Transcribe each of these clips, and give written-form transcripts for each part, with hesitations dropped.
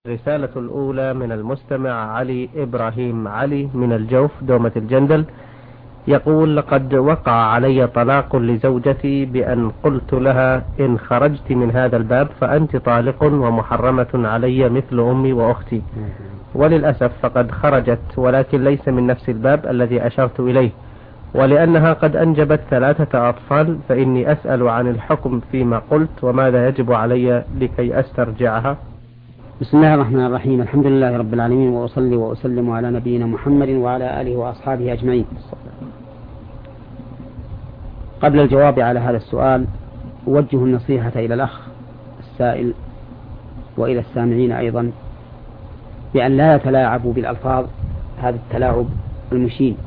الرسالة الأولى من المستمع علي إبراهيم علي من الجوف دومة الجندل، يقول: لقد وقع علي طلاق لزوجتي بأن قلت لها إن خرجت من هذا الباب فأنت طالق ومحرمة علي مثل أمي وأختي، وللأسف فقد خرجت ولكن ليس من نفس الباب الذي أشرت إليه، ولأنها قد أنجبت 3 أطفال، فإني أسأل عن الحكم فيما قلت وماذا يجب علي لكي أسترجعها. بسم الله الرحمن الرحيم. الحمد لله رب العالمين، وأصلي وأسلم على نبينا محمد وعلى آله وأصحابه أجمعين. قبل الجواب على هذا السؤال أوجه النصيحة إلى الأخ السائل وإلى السامعين أيضا بأن لا يتلاعبوا بالألفاظ هذا التلاعب المشين،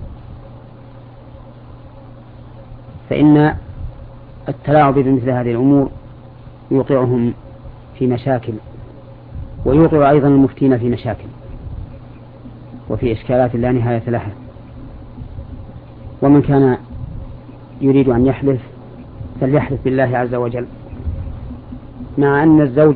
فإن التلاعب بمثل هذه الأمور يوقعهم في مشاكل، ويوقع أيضا المفتين في مشاكل وفي إشكالات لا نهاية لها. ومن كان يريد أن يحلف فليحلف بالله عز وجل، مع أن الزوج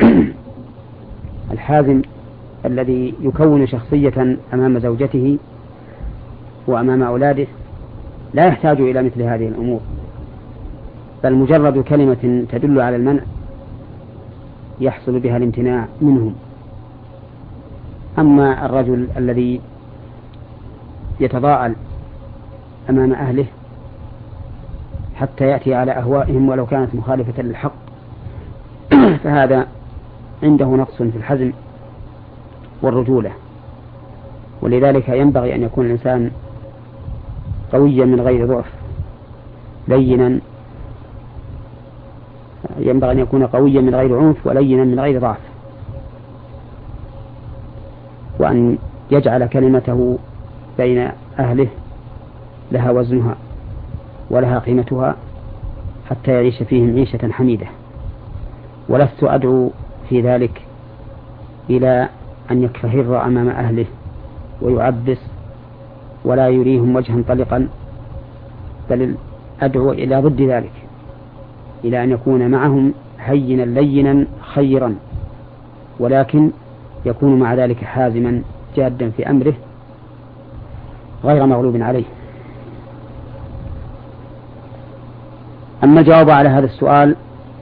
الحازم الذي يكون شخصية أمام زوجته وأمام أولاده لا يحتاج إلى مثل هذه الأمور، بل مجرد كلمة تدل على المنع يحصل بها الامتناع منهم. أما الرجل الذي يتضاءل أمام أهله حتى يأتي على أهوائهم ولو كانت مخالفة للحق فهذا عنده نقص في الحزم والرجولة، ولذلك ينبغي أن يكون الإنسان قويا من غير ضعف، لينا، ينبغي أن يكون قويا من غير عنف ولينا من غير ضعف، وأن يجعل كلمته بين أهله لها وزنها ولها قيمتها حتى يعيش فيهم عيشة حميدة. ولست أدعو في ذلك إلى أن يكفهر أمام أهله ويعبس ولا يريهم وجها طلقا، بل أدعو إلى ضد ذلك، إلى أن يكون معهم هينا لينا خيرا، ولكن يكون مع ذلك حازما جادا في أمره غير مغلوب عليه. أما الجواب على هذا السؤال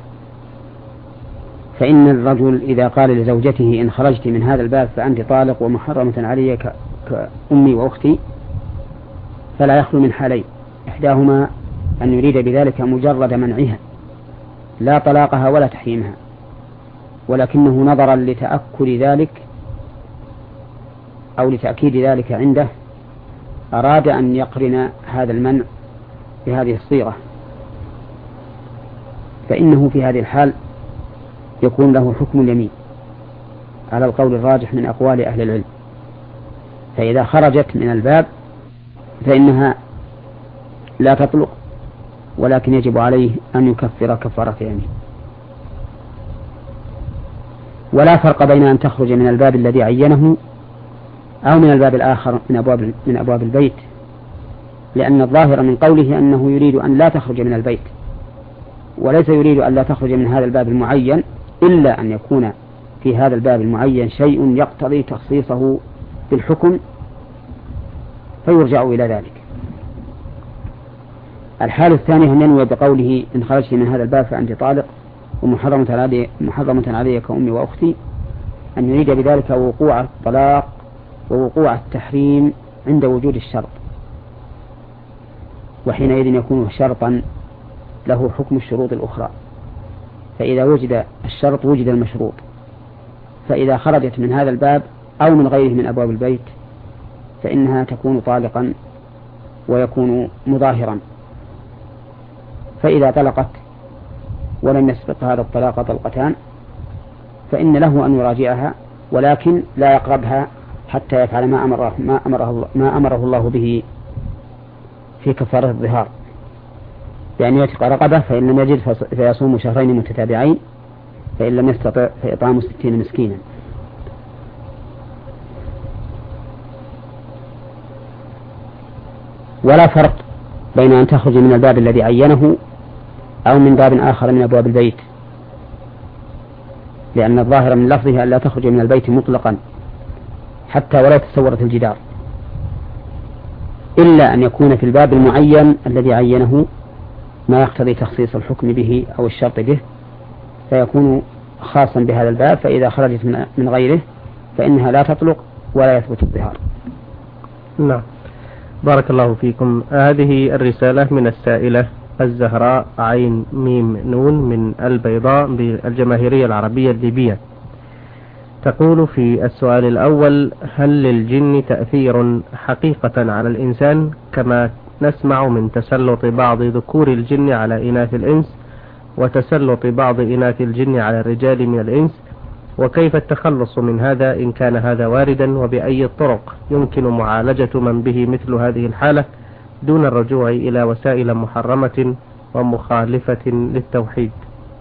فإن الرجل إذا قال لزوجته إن خرجت من هذا الباب فأنت طالق ومحرمة علي كأمي وأختي، فلا يخلو من حالين: إحداهما أن يريد بذلك مجرد منعها لا طلاقها ولا تحريمها، ولكنه نظرا لتأكد ذلك أو لتأكيد ذلك عنده أراد أن يقرن هذا المنع بهذه الصيغة، فإنه في هذه الحال يكون له حكم اليمين على القول الراجح من أقوال أهل العلم. فإذا خرجت من الباب فإنها لا تطلق، ولكن يجب عليه أن يكفر كفارة يمين. ولا فرق بين أن تخرج من الباب الذي عينه أو من الباب الآخر من أبواب البيت، لأن الظاهر من قوله أنه يريد أن لا تخرج من البيت، وليس يريد أن لا تخرج من هذا الباب المعين، إلا أن يكون في هذا الباب المعين شيء يقتضي تخصيصه بالحكم فيرجع إلى ذلك. الحالة الثانية أن ينوي بقوله إن خرجت من هذا الباب فأنت طالق ومحرمة علي كأمي وأختي، أن يريد بذلك وقوع الطلاق ووقوع التحريم عند وجود الشرط، وحينئذ يكون شرطا له حكم الشروط الأخرى، فإذا وجد الشرط وجد المشروط. فإذا خرجت من هذا الباب أو من غيره من أبواب البيت فإنها تكون طالقا ويكون مظاهرا. فإذا طلقت ولم يسبق هذا الطلاق طلقتان فإن له أن يراجعها، ولكن لا يقربها حتى يفعل ما أمره الله به في كفارة الظهار، بأن يعتق رقبة، فإن لم يجد فيصوم شهرين متتابعين، فإن لم يستطع فإطعام 60 مسكينا. ولا فرق بين أن تخرج من الباب الذي عينه أو من باب آخر من أبواب البيت، لأن الظاهر من لفظها أن لا تخرج من البيت مطلقا حتى ولو تسورت الجدار، إلا أن يكون في الباب المعين الذي عينه ما يقتضي تخصيص الحكم به أو الشرط به، فيكون خاصا بهذا الباب، فإذا خرجت من غيره فإنها لا تطلق ولا يثبت الظهار. نعم، بارك الله فيكم. هذه الرسالة من السائلة الزهراء عين ميم نون من البيضاء بالجماهيرية العربية الليبية، تقول في السؤال الأول: هل للجن تأثير حقيقة على الإنسان كما نسمع من تسلط بعض ذكور الجن على إناث الإنس وتسلط بعض إناث الجن على الرجال من الإنس؟ وكيف التخلص من هذا إن كان هذا واردا؟ وبأي الطرق يمكن معالجة من به مثل هذه الحالة دون الرجوع إلى وسائل محرمة ومخالفة للتوحيد؟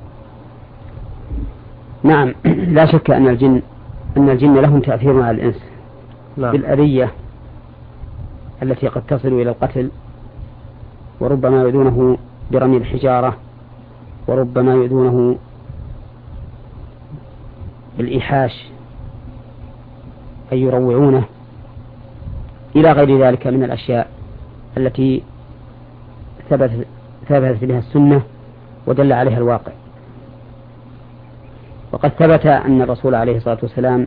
نعم، لا شك أن الجن لهم تأثير على الإنس. نعم. بالأذية التي قد تصل إلى القتل، وربما يؤذونه برمي الحجارة، وربما يؤذونه بالإيحاش أي يروعونه، إلى غير ذلك من الأشياء التي ثبتت بها السنة ودل عليها الواقع. وقد ثبت أن الرسول عليه الصلاة والسلام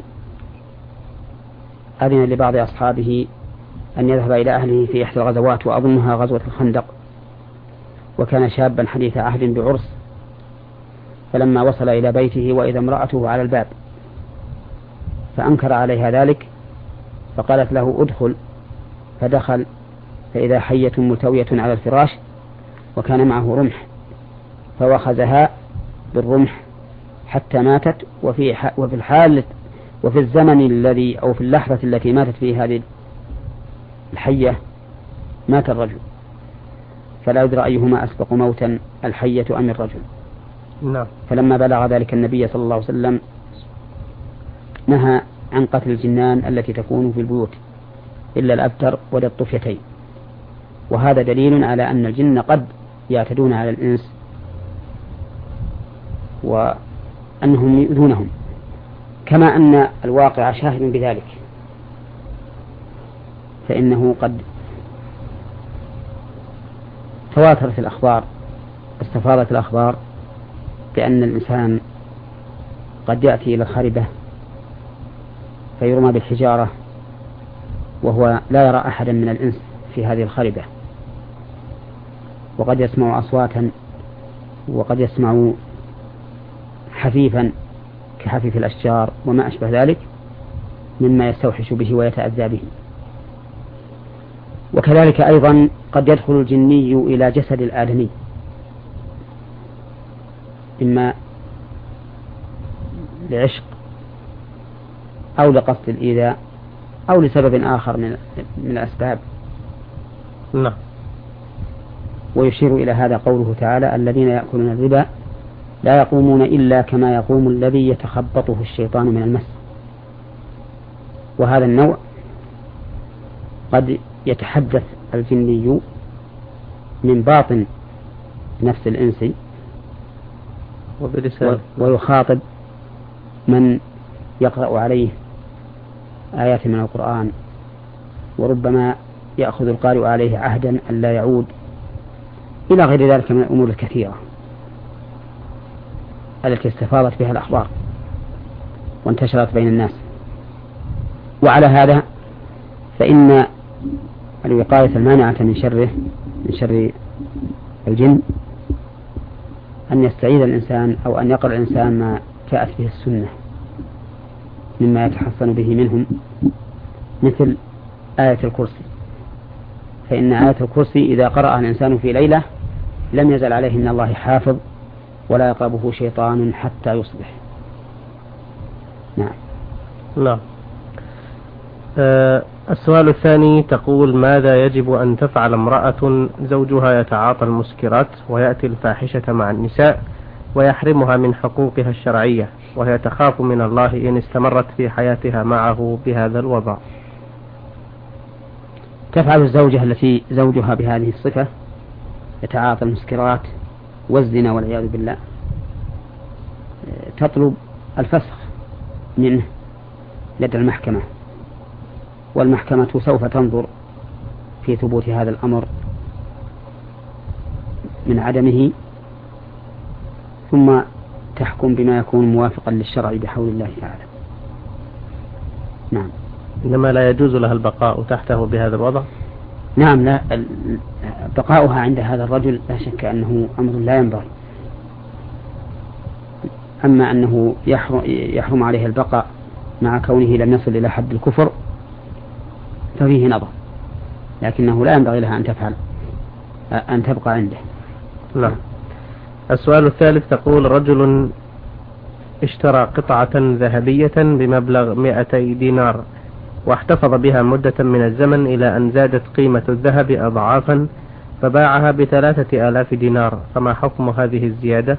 أذن لبعض أصحابه أن يذهب إلى أهله في إحدى الغزوات، وأظنها غزوة الخندق، وكان شابا حديث عهد بعرس، فلما وصل إلى بيته وإذا امرأته على الباب فأنكر عليها ذلك، فقالت له: ادخل. فدخل فإذا حية ملتوية على الفراش، وكان معه رمح، فوخزها بالرمح حتى ماتت. وفي الحال وفي الزمن الذي أو في اللحظة التي ماتت فيه هذه الحية مات الرجل، فلا يدرى أيهما أسبق موتا، الحية أم الرجل. نعم. فلما بلغ ذلك النبي صلى الله عليه وسلم نهى عن قتل الجنان التي تكون في البيوت إلا الأبتر وذا الطفيتين، وهذا دليل على أن الجن قد يعتدون على الإنس وأنهم يؤذونهم، كما أن الواقع شاهد بذلك، فإنه قد تواترت الأخبار، استفاضت الأخبار بأن الإنسان قد يأتي إلى الخربة فيرمى بالحجارة وهو لا يرى أحدا من الإنس في هذه الخربة، وقد يسمع أصواتا، وقد يسمع حفيفا كحفيف الأشجار وما أشبه ذلك مما يستوحش به ويتأذى به. وكذلك أيضا قد يدخل الجني إلى جسد الآدمي، إما لعشق أو لقصد الإيذاء أو لسبب آخر من الأسباب. نعم. ويشير إلى هذا قوله تعالى: الذين يأكلون الربا لا يقومون إلا كما يقوم الذي يتخبطه الشيطان من المس. وهذا النوع قد يتحدث الجني من باطن نفس الإنس ويخاطب من يقرأ عليه آيات من القرآن، وربما يأخذ القارئ عليه عهدا أن لا يعود، إلى غير ذلك من الأمور الكثيرة التي استفاضت بها الأخبار وانتشرت بين الناس. وعلى هذا فإن الوقاية المانعة من شر الجن أن يستعيذ الإنسان أو أن يقرأ الإنسان ما جاءت به السنة مما يتحصن به منهم، مثل آية الكرسي، فإن آية الكرسي إذا قرأها الإنسان في ليلة لم يزل عليه من الله حافظ ولا يقربه شيطان حتى يصبح. نعم. لا. السؤال الثاني تقول: ماذا يجب أن تفعل امرأة زوجها يتعاطى المسكرات ويأتي الفاحشة مع النساء ويحرمها من حقوقها الشرعية، وهي تخاف من الله إن استمرت في حياتها معه بهذا الوضع؟ تفعل الزوجة التي زوجها بهذه الصفة يتعاطى المسكرات والزنا والعياذ بالله تطلب الفسخ منه لدى المحكمة، والمحكمة سوف تنظر في ثبوت هذا الأمر من عدمه، ثم تحكم بما يكون موافقا للشرع بحول الله تعالى. نعم. إنما لا يجوز لها البقاء تحته بهذا الوضع؟ نعم، لا، بقاؤها عند هذا الرجل لا شك أنه أمر لا ينبغي. أما أنه يحرم عليه البقاء مع كونه لم يصل إلى حد الكفر ففيه نظر، لكنه لا ينبغي لها أن تبقى عنده. نعم. السؤال الثالث، تقول: رجل اشترى قطعة ذهبية بمبلغ 200 دينار واحتفظ بها مدة من الزمن إلى أن زادت قيمة الذهب أضعافا فباعها ب3,000 دينار، فما حكم هذه الزيادة؟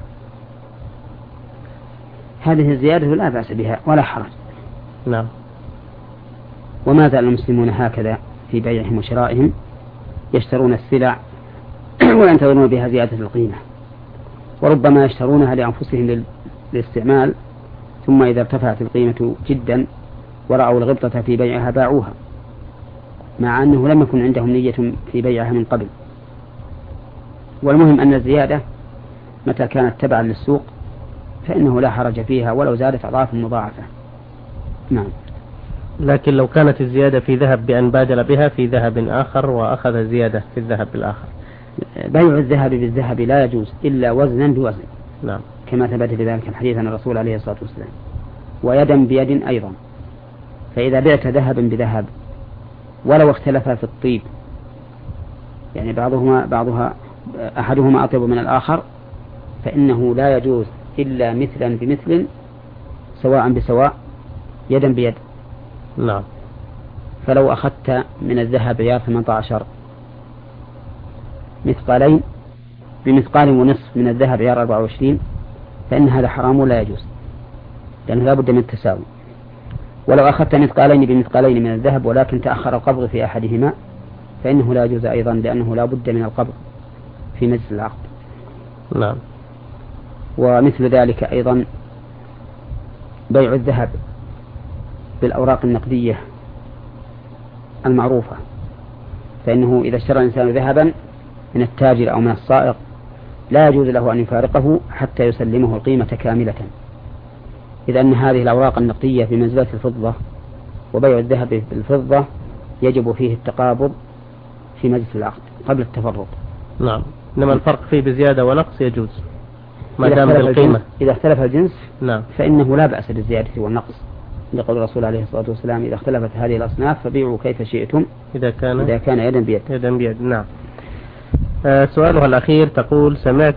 هذه الزيادة لا بأس بها ولا حرج. نعم. وما زال المسلمون هكذا في بيعهم وشرائهم، يشترون السلع وينتظرون بها زيادة القيمة، وربما يشترونها لأنفسهم للاستعمال، ثم إذا ارتفعت القيمة جدا ورأوا الغبطة في بيعها باعوها، مع أنه لم يكن عندهم نية في بيعها من قبل. والمهم أن الزيادة متى كانت تبعا للسوق فإنه لا حرج فيها ولو زادت أضعاف مضاعفة. نعم. لكن لو كانت الزيادة في ذهب بأن بادل بها في ذهب آخر وأخذ زيادة في الذهب الآخر؟ بيع الذهب بالذهب لا يجوز إلا وزنا بوزن. نعم. كما ثبت بذلك الحديث عن الرسول عليه الصلاة والسلام. ويدا بيد أيضا. فإذا بعت ذهبا بذهب ولو اختلف في الطيب، يعني أحدهما أطيب من الآخر، فإنه لا يجوز إلا مثلا بمثل سواء بسواء يدا بيد. نعم. فلو أخذت من الذهب عيار 18 مثقالين بمثقال ونصف من الذهب عيار 24 فإن هذا حرام ولا يجوز، لأنه لا بد من التساوي. ولو أخذت مثقالين بمثقالين من الذهب ولكن تأخر القبض في أحدهما فإنه لا يجوز أيضا، لأنه لا بد من القبض في مجلس العقد. نعم. ومثل ذلك أيضا بيع الذهب بالأوراق النقدية المعروفة، فإنه إذا اشترى الإنسان ذهبا من التاجر أو من السائق لا يجوز له أن يفارقه حتى يسلمه القيمة كاملة، إذ أن هذه الأوراق النقدية بمنزلة الفضة، وبيع الذهب بالفضة يجب فيه التقابض في مجلس العقد قبل التفرق. نعم. إنما الفرق فيه بزيادة ونقص يجوز ما دام بالقيمة. إذا اختلف الجنس نعم. فإنه لا بأس بالزيادة والنقص، لقول الرسول عليه الصلاة والسلام: إذا اختلفت هذه الأصناف فبيعوا كيف شئتم إذا كان يدا بيد. يدا بيد. نعم. سؤالها الأخير، تقول: سمعت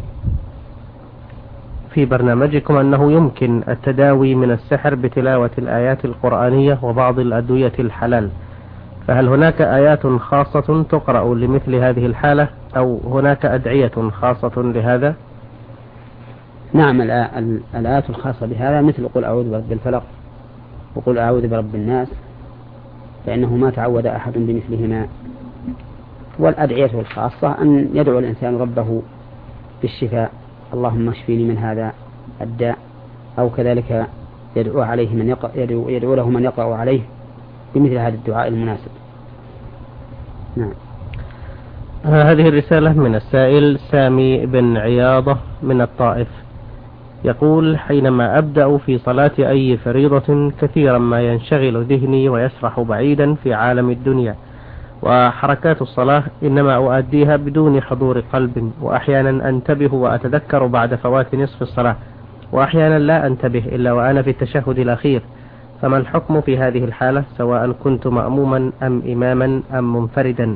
في برنامجكم أنه يمكن التداوي من السحر بتلاوة الآيات القرآنية وبعض الأدوية الحلال، فهل هناك آيات خاصة تقرأ لمثل هذه الحالة أو هناك أدعية خاصة لهذا؟ نعم، الآيات الخاصة بهذا مثل قل أعوذ برب الفلق وقل أعوذ برب الناس، فإنه ما تعود أحد بمثلهما. والأدعية الخاصة أن يدعو الإنسان ربه بالشفاء: اللهم اشفيني من هذا الداء، أو كذلك يدعو له من يقرأ عليه بمثل هذا الدعاء المناسب. نعم. هذه الرسالة من السائل سامي بن عياضة من الطائف، يقول: حينما أبدأ في صلاة أي فريضة كثيرا ما ينشغل ذهني ويسرح بعيدا في عالم الدنيا، وحركات الصلاة إنما أؤديها بدون حضور قلب، وأحيانا أنتبه وأتذكر بعد فوات نصف الصلاة، وأحيانا لا أنتبه إلا وأنا في التشهد الأخير، فما الحكم في هذه الحالة سواء كنت مأموما أم إماما أم منفردا؟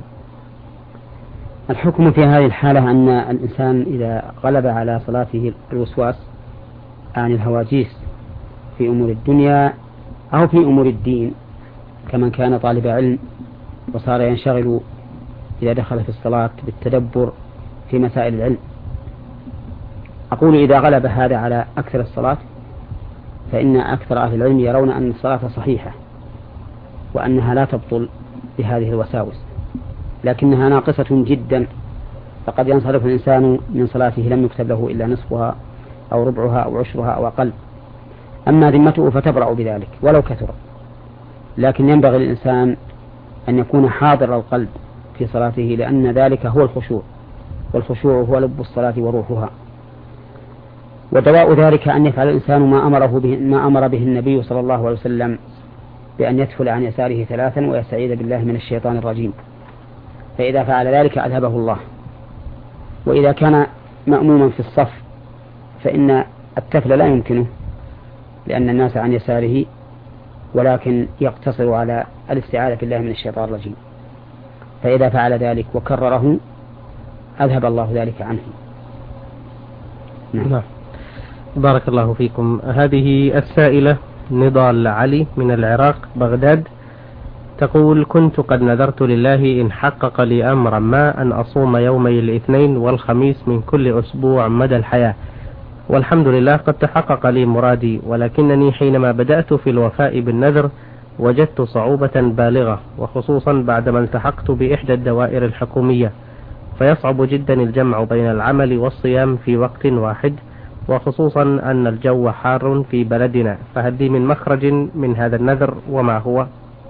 الحكم في هذه الحالة أن الإنسان إذا غلب على صلاته الوسواس عن الهواجيس في أمور الدنيا أو في أمور الدين، كمن كان طالب علم وصار ينشغل إذا دخل في الصلاة بالتدبر في مسائل العلم، أقول إذا غلب هذا على أكثر الصلاة فإن أكثر أهل العلم يرون أن الصلاة صحيحة وأنها لا تبطل بهذه الوساوس، لكنها ناقصة جدا، فقد ينصرف الإنسان من صلاته لم يكتب له إلا نصفها أو ربعها أو عشرها أو أقل، أما ذمته فتبرأ بذلك ولو كثر. لكن ينبغي للإنسان أن يكون حاضر القلب في صلاته، لأن ذلك هو الخشوع، والخشوع هو لب الصلاة وروحها. ودواء ذلك أن يفعل الإنسان ما أمر به النبي صلى الله عليه وسلم، بأن يدخل عن يساره 3 ويستعيذ بالله من الشيطان الرجيم، فإذا فعل ذلك أذهبه الله. وإذا كان مأموما في الصف فإن التفل لا يمكنه لأن الناس عن يساره، ولكن يقتصر على الاستعاذة بالله من الشيطان الرجيم، فإذا فعل ذلك وكرره أذهب الله ذلك عنه. نعم. بارك الله فيكم. هذه السائلة نضال علي من العراق بغداد تقول: كنت قد نذرت لله إن حقق لي أمرا ما أن أصوم يومي الاثنين والخميس من كل أسبوع مدى الحياة، والحمد لله قد تحقق لي مرادي، ولكنني حينما بدأت في الوفاء بالنذر وجدت صعوبة بالغة، وخصوصا بعدما التحقت بإحدى الدوائر الحكومية، فيصعب جدا الجمع بين العمل والصيام في وقت واحد، وخصوصا أن الجو حار في بلدنا، فهل لي من مخرج من هذا النذر وما هو؟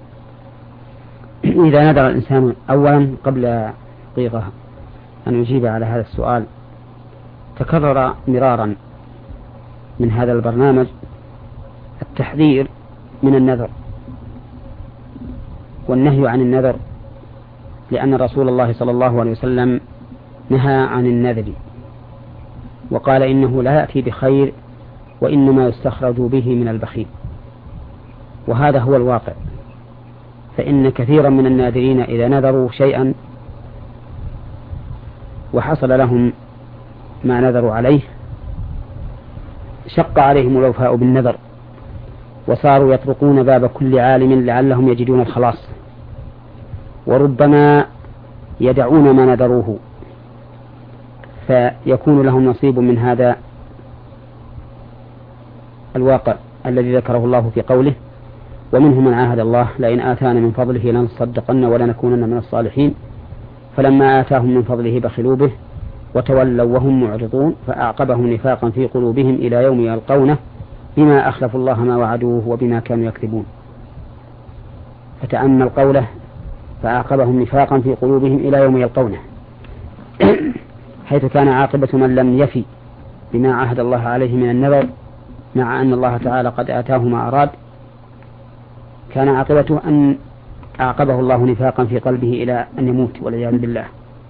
إذا نذر الإنسان أولا قبل دقيقة أن يجيب على هذا السؤال، تكرر مرارا من هذا البرنامج التحذير من النذر والنهي عن النذر، لأن رسول الله صلى الله عليه وسلم نهى عن النذر وقال إنه لا يأتي بخير وإنما يستخرج به من البخيل، وهذا هو الواقع. فإن كثيرا من الناذرين إذا نذروا شيئا وحصل لهم ما نذروا عليه شق عليهم الوفاء بالنذر، وصاروا يطرقون باب كل عالم لعلهم يجدون الخلاص، وربما يدعون ما نذروه، فيكون لهم نصيب من هذا الواقع الذي ذكره الله في قوله: ومنهم من عاهد الله لئن آتانا من فضله لنصدقن ولنكونن من الصالحين، فلما آتاهم من فضله بخلوا به وتولوا وهم معرضون، فأعقبهم نفاقا في قلوبهم إلى يوم يلقونه بما أخلفوا الله ما وعدوه وبما كانوا يكذبون. فتأمل قوله: فأعقبهم نفاقا في قلوبهم إلى يوم يلقونه، حيث كان عاقبة من لم يفي بما عهد الله عليه من النذر، مع أن الله تعالى قد آتاه ما أراد، كان عاقبته أن أعقبه الله نفاقا في قلبه إلى أن يموت والعياذ بالله.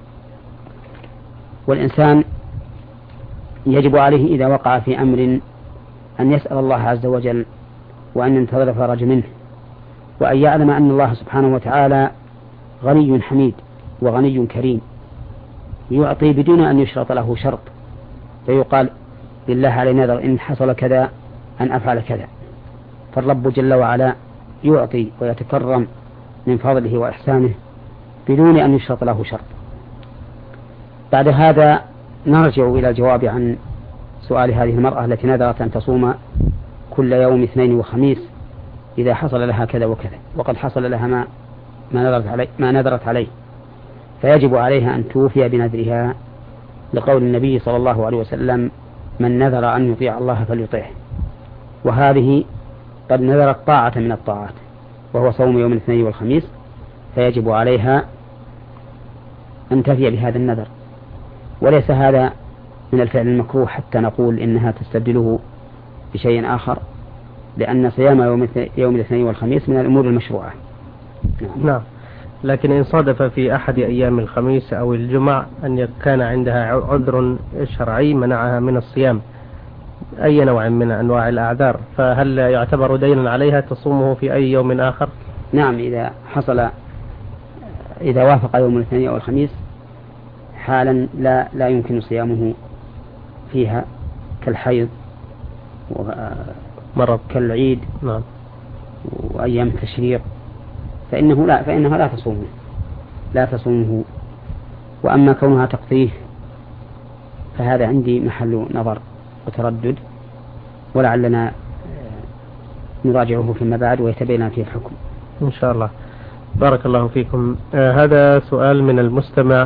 والإنسان يجب عليه إذا وقع في أمر أن يسأل الله عز وجل، وأن ينتظر الفرج منه، وأن يعلم أن الله سبحانه وتعالى غني حميد وغني كريم، يعطي بدون أن يشرط له شرط، فيقال لله علي نذر إن حصل كذا أن أفعل كذا، فالرب جل وعلا يعطي ويتكرم من فضله وإحسانه بدون أن يشرط له شرط. بعد هذا نرجع إلى الجواب عن سؤال هذه المرأة التي نذرت أن تصوم كل يوم اثنين وخميس إذا حصل لها كذا وكذا، وقد حصل لها ما نذرت عليه، فيجب عليها أن توفي بنذرها، لقول النبي صلى الله عليه وسلم: من نذر أن يطيع الله فليطيعه. وهذه قد نذرت طاعة من الطاعات وهو صوم يوم الاثنين والخميس، فيجب عليها أن تفي بهذا النذر، وليس هذا من الفعل المكروه حتى نقول إنها تستبدله بشيء آخر، لأن صيام يوم الاثنين والخميس من الأمور المشروعة. نعم. لكن إن صادف في أحد أيام الخميس أو الجمعة أن كان عندها عذر شرعي منعها من الصيام، أي نوع من أنواع الأعذار، فهل يعتبر دينا عليها تصومه في أي يوم آخر؟ نعم، إذا وافق يوم الاثنين أو الخميس حالا لا يمكن صيامه فيها، كالحيض مرض كالعيد، نعم، وأيام التشريق، فإنها لا تصومه. وأما كونها تقضيه فهذا عندي محل نظر وتردد، ولعلنا نراجعه فيما بعد ويتبين فيه الحكم إن شاء الله. بارك الله فيكم. هذا سؤال من المستمع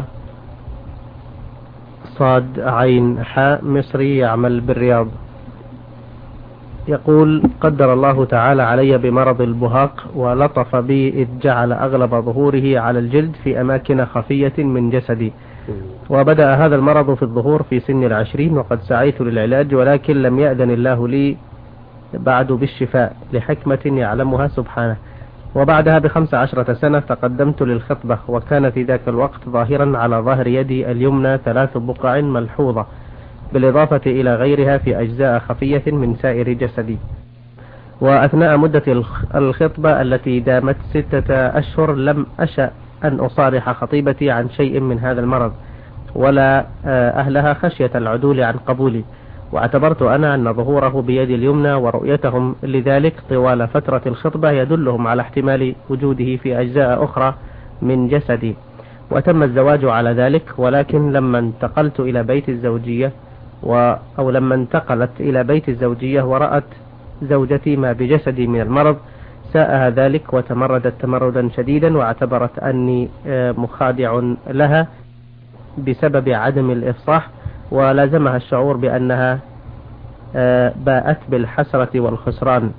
صاد عين حاء مصري يعمل بالرياض، يقول: قدر الله تعالى علي بمرض البهاق ولطف بي إذ جعل أغلب ظهوره على الجلد في أماكن خفية من جسدي، وبدأ هذا المرض في الظهور في سن 20، وقد سعيت للعلاج ولكن لم يأذن الله لي بعد بالشفاء لحكمة يعلمها سبحانه. وبعدها ب15 سنة تقدمت للخطبة، وكان في ذاك الوقت ظاهرا على ظهر يدي اليمنى 3 بقع ملحوظة بالإضافة إلى غيرها في أجزاء خفية من سائر جسدي. وأثناء مدة الخطبة التي دامت 6 أشهر لم أشأ أن أصارح خطيبتي عن شيء من هذا المرض ولا أهلها خشية العدول عن قبولي، واعتبرت أنا أن ظهوره بيدي اليمنى ورؤيتهم لذلك طوال فترة الخطبة يدلهم على احتمال وجوده في أجزاء أخرى من جسدي، وتم الزواج على ذلك. ولكن لما انتقلت إلى بيت الزوجية لما انتقلت إلى بيت الزوجية ورأت زوجتي ما بجسدي من المرض ساءها ذلك وتمردت تمردا شديدا، واعتبرت أني مخادع لها بسبب عدم الإفصاح، ولازمها الشعور بأنها باءت بالحسرة والخسران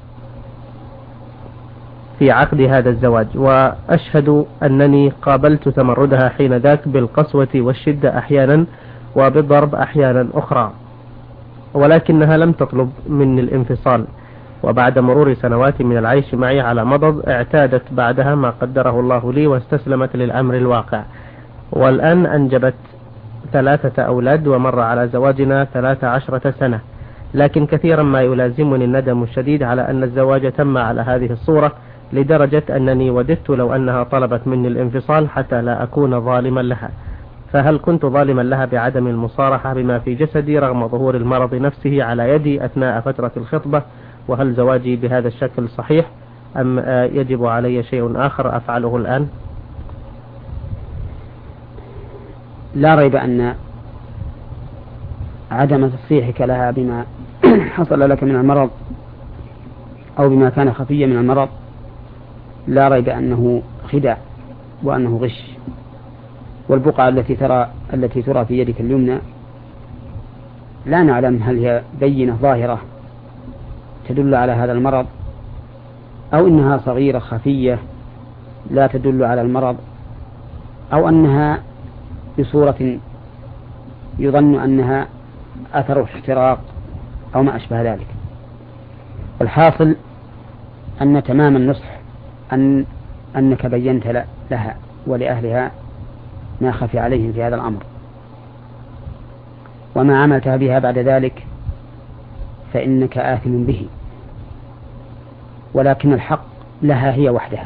في عقد هذا الزواج. وأشهد أنني قابلت تمردها حين ذاك بالقسوة والشدة أحيانا وبالضرب أحيانا أخرى، ولكنها لم تطلب مني الانفصال. وبعد مرور سنوات من العيش معي على مضض اعتادت بعدها ما قدره الله لي واستسلمت للأمر الواقع، والآن أنجبت 3 أولاد ومر على زواجنا 13 سنة. لكن كثيرا ما يلازمني الندم الشديد على أن الزواج تم على هذه الصورة، لدرجة أنني وددت لو أنها طلبت مني الانفصال حتى لا أكون ظالما لها. فهل كنت ظالما لها بعدم المصارحة بما في جسدي رغم ظهور المرض نفسه على يدي أثناء فترة الخطبة؟ وهل زواجي بهذا الشكل صحيح أم يجب علي شيء آخر أفعله الآن؟ لا ريب أن عدم تصريحك لها بما حصل لك من المرض أو بما كان خفيا من المرض لا ريب أنه خداع وأنه غش. والبقعة التي ترى في يدك اليمنى لا نعلم هل هي بينة ظاهرة تدل على هذا المرض أو إنها صغيرة خفية لا تدل على المرض أو أنها بصورة يظن أنها أثر احتراق أو ما أشبه ذلك. الحاصل أن تمام النصح أنك بينت لها ولأهلها ما خفي عليهم في هذا الأمر، وما عملتها بها بعد ذلك فإنك آثم به، ولكن الحق لها هي وحدها،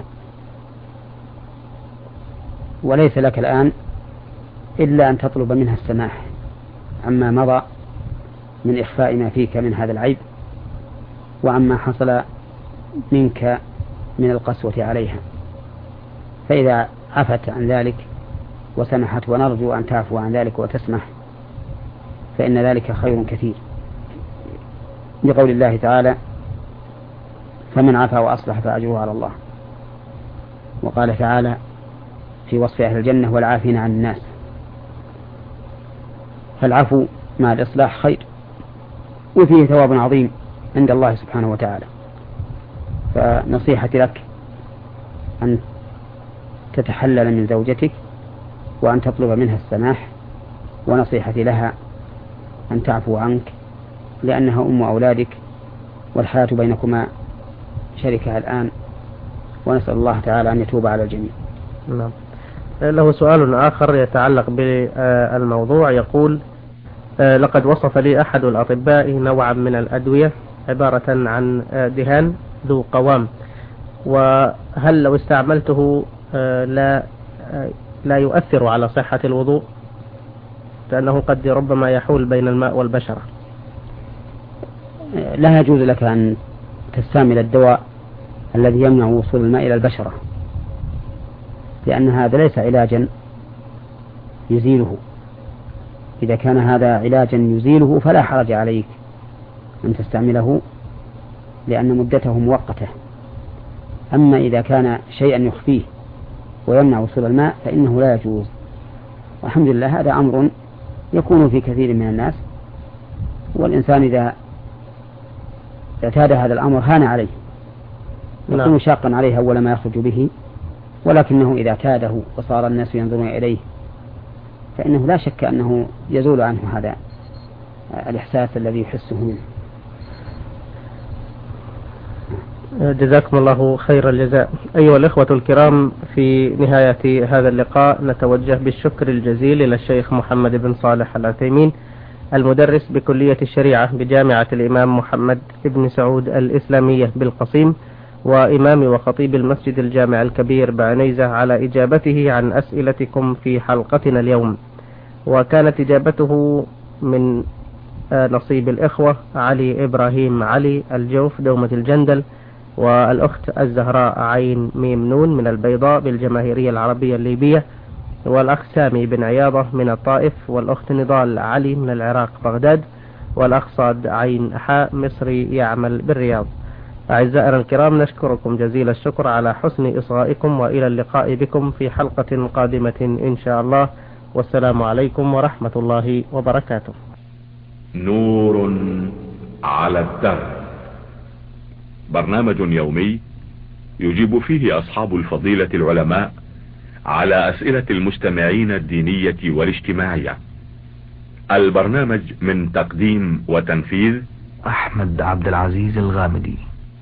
وليس لك الآن إلا أن تطلب منها السماح عما مضى من إخفاء ما فيك من هذا العيب وعما حصل منك من القسوة عليها. فإذا عفت عن ذلك وسمحت، ونرجو أن تعفو عن ذلك وتسمح، فإن ذلك خير كثير، لقول الله تعالى: فمن عفا وأصلح فأجره على الله. وقال تعالى في وصف أهل الجنة: والعافين عن الناس. فالعفو مع الإصلاح خير وفيه ثواب عظيم عند الله سبحانه وتعالى. فنصيحتي لك أن تتحلل من زوجتك وأن تطلب منها السماح، ونصيحتي لها أن تعفو عنك لأنها أم أولادك والحياة بينكما شركة الآن، ونسأل الله تعالى أن يتوب على الجميع. نعم. له سؤال آخر يتعلق بالموضوع، يقول: لقد وصف لي أحد الأطباء نوعا من الأدوية عبارة عن دهان ذو قوام، وهل لو استعملته لا يؤثر على صحة الوضوء لأنه قد ربما يحول بين الماء والبشرة؟ لا يجوز لك أن تستعمل الدواء الذي يمنع وصول الماء إلى البشرة، لأن هذا ليس علاجا يزيله. إذا كان هذا علاجا يزيله فلا حرج عليك أن تستعمله لأن مدته مؤقتة. أما إذا كان شيئا يخفيه ويمنع وصول الماء فإنه لا يجوز. والحمد لله هذا أمر يكون في كثير من الناس، والإنسان إذا اعتاد هذا الأمر هان عليه، يكون شاقا عليه أول ما يخرج به، ولكنه إذا اعتاده وصار الناس ينظرون إليه فإنه لا شك أنه يزول عنه هذا الإحساس الذي يحسه منه. جزاكم الله خير الجزاء. أيها الإخوة الكرام، في نهاية هذا اللقاء نتوجه بالشكر الجزيل إلى الشيخ محمد بن صالح العثيمين، المدرس بكلية الشريعة بجامعة الإمام محمد بن سعود الإسلامية بالقصيم، وإمام وخطيب المسجد الجامع الكبير بعنيزة، على إجابته عن أسئلتكم في حلقتنا اليوم. وكانت إجابته من نصيب الإخوة علي إبراهيم علي الجوف دومة الجندل، والأخت الزهراء عين ميم نون من البيضاء بالجماهيرية العربية الليبية، والأخ سامي بن عياضة من الطائف، والأخت نضال علي من العراق بغداد، والأخ صاد عين حاء مصري يعمل بالرياض. أعزائنا الكرام، نشكركم جزيل الشكر على حسن إصغائكم، وإلى اللقاء بكم في حلقة قادمة إن شاء الله، والسلام عليكم ورحمة الله وبركاته. نور على الدرب، برنامج يومي يجيب فيه أصحاب الفضيلة العلماء على أسئلة المستمعين الدينية والاجتماعية. البرنامج من تقديم وتنفيذ أحمد عبد العزيز الغامدي.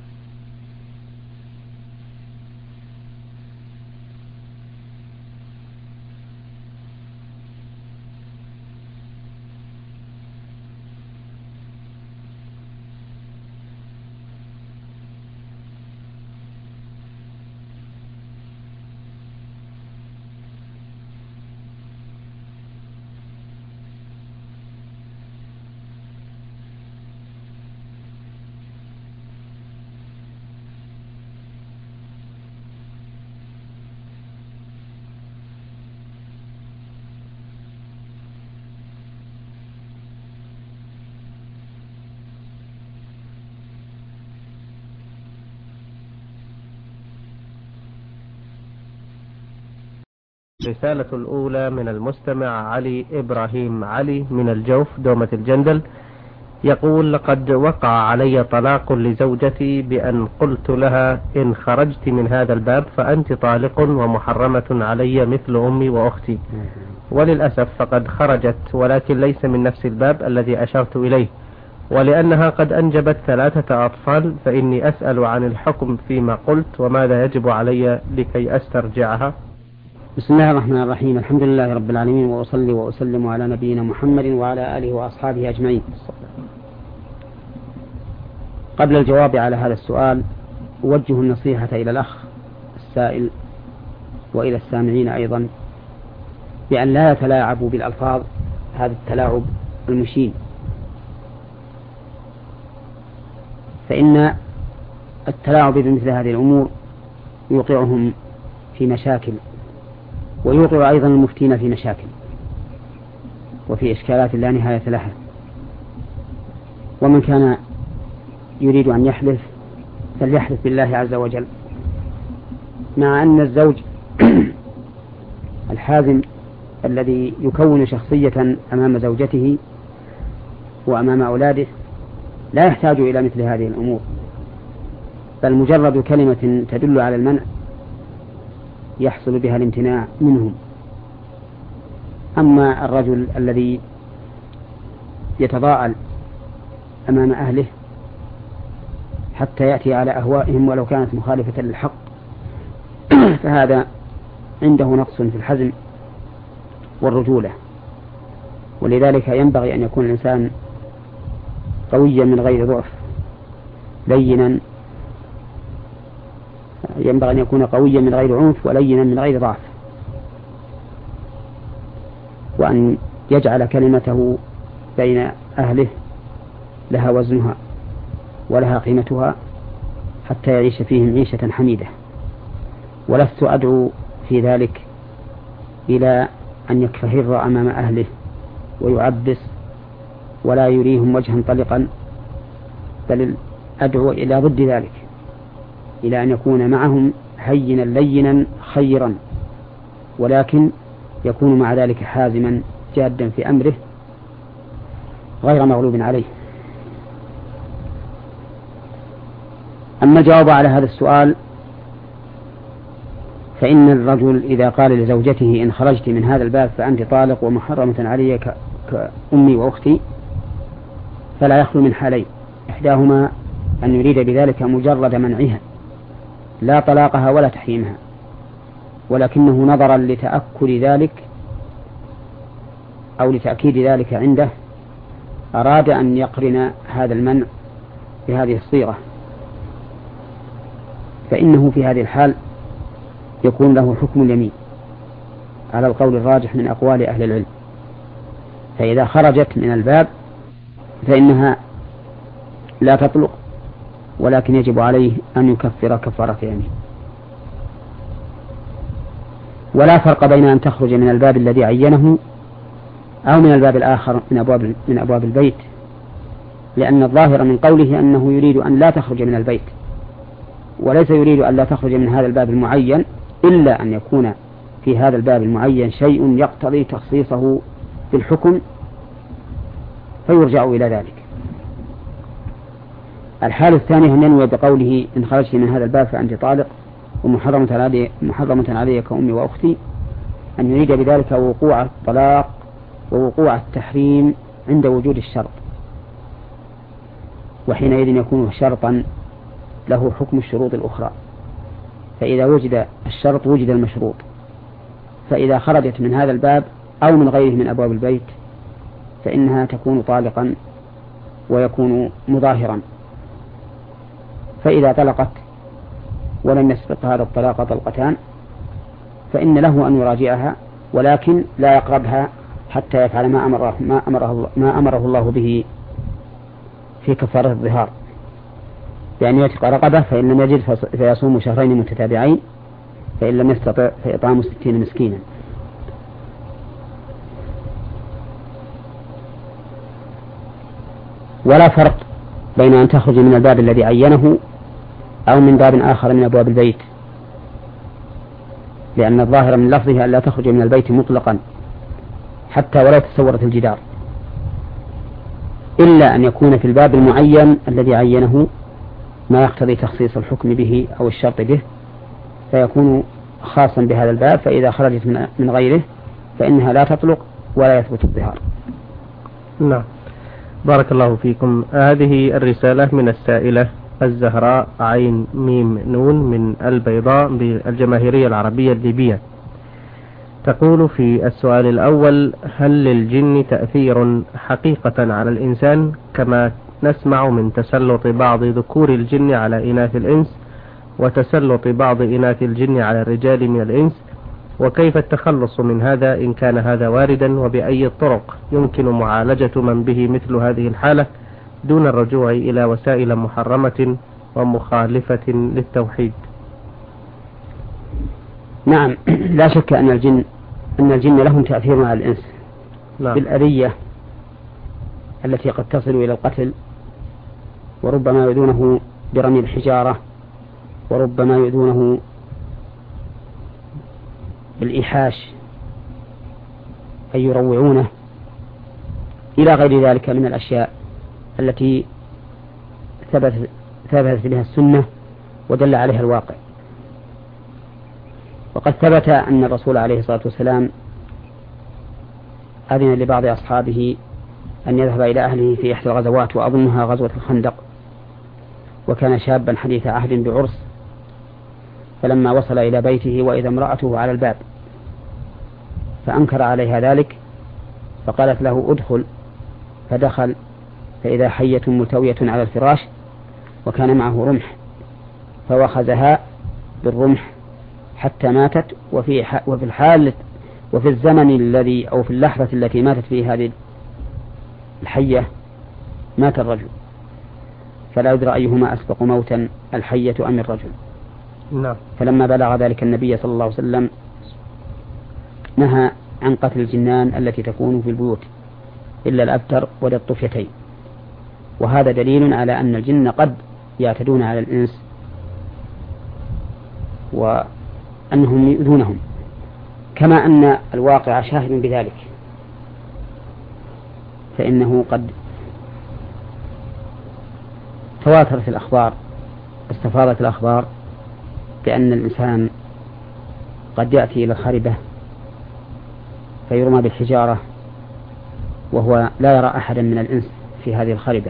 الرسالة الأولى من المستمع علي إبراهيم علي من الجوف دومة الجندل، يقول: لقد وقع علي طلاق لزوجتي بأن قلت لها إن خرجت من هذا الباب فأنت طالق ومحرمة علي مثل أمي وأختي، وللأسف فقد خرجت، ولكن ليس من نفس الباب الذي أشرت إليه، ولأنها قد أنجبت 3 أطفال، فإني أسأل عن الحكم فيما قلت، وماذا يجب علي لكي أسترجعها؟ بسم الله الرحمن الرحيم، الحمد لله رب العالمين، وأصلي وأسلم على نبينا محمد وعلى آله وأصحابه أجمعين. قبل الجواب على هذا السؤال أوجه النصيحة إلى الأخ السائل وإلى السامعين أيضا بأن لا يتلاعبوا بالألفاظ هذا التلاعب المشين، فإن التلاعب بمثل هذه الأمور يوقعهم في مشاكل، ويوقع أيضا المفتين في مشاكل وفي إشكالات لا نهاية لها. ومن كان يريد أن يحلف فليحلف بالله عز وجل، مع أن الزوج الحازم الذي يكون شخصية أمام زوجته وأمام أولاده لا يحتاج إلى مثل هذه الأمور، بل مجرد كلمة تدل على المنع يحصل بها الامتناع منهم. أما الرجل الذي يتضاءل أمام أهله حتى يأتي على أهوائهم ولو كانت مخالفة للحق فهذا عنده نقص في الحزم والرجولة، ولذلك ينبغي أن يكون الإنسان قويا من غير ضعف، لينا، ينبغي أن يكون قويا من غير عنف ولينا من غير ضعف، وأن يجعل كلمته بين أهله لها وزنها ولها قيمتها حتى يعيش فيهم عيشة حميدة. ولست أدعو في ذلك إلى أن يكفهر أمام أهله ويعبس ولا يريهم وجها طلقا، بل أدعو إلى ضد ذلك، إلى أن يكون معهم هينا لينا خيرا، ولكن يكون مع ذلك حازما جادا في أمره غير مغلوب عليه. أما الجواب على هذا السؤال فإن الرجل إذا قال لزوجته إن خرجت من هذا الباب فأنت طالق ومحرمة علي كأمي وأختي، فلا يخلو من حالين: إحداهما أن يريد بذلك مجرد منعها لا طلاقها ولا تحريمها، ولكنه نظرا لتأكد ذلك أو لتأكيد ذلك عنده أراد أن يقرن هذا المنع بهذه الصيغة، فإنه في هذه الحال يكون له حكم اليمين على القول الراجح من أقوال أهل العلم. فإذا خرجت من الباب فإنها لا تطلق، ولكن يجب عليه أن يكفر كفارة يمين. ولا فرق بين أن تخرج من الباب الذي عينه أو من الباب الآخر من أبواب البيت، لأن الظاهر من قوله أنه يريد أن لا تخرج من البيت، وليس يريد أن لا تخرج من هذا الباب المعين، إلا أن يكون في هذا الباب المعين شيء يقتضي تخصيصه بالحكم فيرجع إلى ذلك. الحالة الثانية أن ينوي بقوله إن خرجت من هذا الباب فأنت طالق ومحرمة علي كأمي وأختي، أن يريد بذلك وقوع الطلاق ووقوع التحريم عند وجود الشرط، وحينئذ يكون شرطا له حكم الشروط الأخرى. فإذا وجد الشرط وجد المشروط، فإذا خرجت من هذا الباب أو من غيره من أبواب البيت فإنها تكون طالقا ويكون مظاهرا. فإذا طلقت ولم يسبق هذا الطلاق طلقتان فإن له أن يراجعها، ولكن لا يقربها حتى يفعل ما أمره الله به في كفارة الظهار، يعني يعتق رقبة فإن لم يجد فيصوم شهرين متتابعين، فإن لم يستطع فإطعام 60 مسكينا. ولا فرق بين أن تخرج من الباب الذي عينه أو من باب آخر من أبواب البيت، لأن الظاهر من لفظها أن لا تخرج من البيت مطلقا حتى ولا تصورت الجدار، إلا أن يكون في الباب المعين الذي عينه ما يقتضي تخصيص الحكم به أو الشرط به، فيكون خاصا بهذا الباب. فإذا خرجت من غيره فإنها لا تطلق ولا يثبت الظهار. نعم، بارك الله فيكم. هذه الرسالة من السائلة الزهراء عين ميم نون من البيضاء بالجماهيرية العربية الليبية، تقول في السؤال الأول: هل للجن تأثير حقيقة على الإنسان كما نسمع من تسلط بعض ذكور الجن على إناث الإنس وتسلط بعض إناث الجن على الرجال من الإنس؟ وكيف التخلص من هذا إن كان هذا واردا؟ وبأي الطرق يمكن معالجة من به مثل هذه الحالة دون الرجوع إلى وسائل محرمة ومخالفة للتوحيد؟ نعم، لا شك أن الجن لهم تأثير على الإنس. نعم. بالأذية التي قد تصل إلى القتل، وربما يؤذونه برمي الحجارة، وربما يؤذونه بالإيحاش أي يروعونه، إلى غير ذلك من الأشياء التي ثبتت بها السنة ودل عليها الواقع. وقد ثبت أن الرسول عليه الصلاة والسلام أذن لبعض أصحابه أن يذهب إلى أهله في إحدى الغزوات، وأظنها غزوة الخندق، وكان شابا حديث عهد بعرس، فلما وصل إلى بيته وإذا امرأته على الباب فأنكر عليها ذلك، فقالت له ادخل، فدخل فإذا حية ملتوية على الفراش وكان معه رمح، فوخزها بالرمح حتى ماتت. وفي الزمن الذي أو في اللحظة التي ماتت فيه هذه الحية مات الرجل، فلا يدرى أيهما أسبق موتا، الحية أم الرجل. نعم. فلما بلغ ذلك النبي صلى الله عليه وسلم نهى عن قتل الجنان التي تكون في البيوت إلا الأبتر ولا الطفيتين، وهذا دليل على أن الجن قد يعتدون على الإنس وأنهم يؤذونهم، كما أن الواقع شاهد بذلك، فإنه قد تواترت الأخبار استفاضت الأخبار بأن الإنسان قد يأتي إلى الخربة فيرمى بالحجارة وهو لا يرى أحدا من الإنس في هذه الخربة،